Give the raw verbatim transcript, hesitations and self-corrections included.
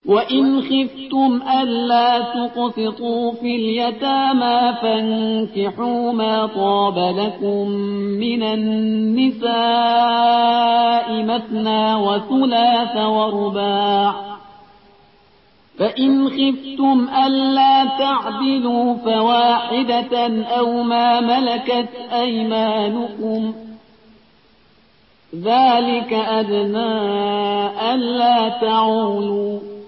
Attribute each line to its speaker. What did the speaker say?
Speaker 1: وإن خفتم ألا تقسطوا في اليتامى فانكحوا ما طاب لكم من النساء مثنى وثلاث ورباع، فإن خفتم ألا تعدلوا فواحدة أو ما ملكت أيمانكم ذلك أدنى ألا تعولوا.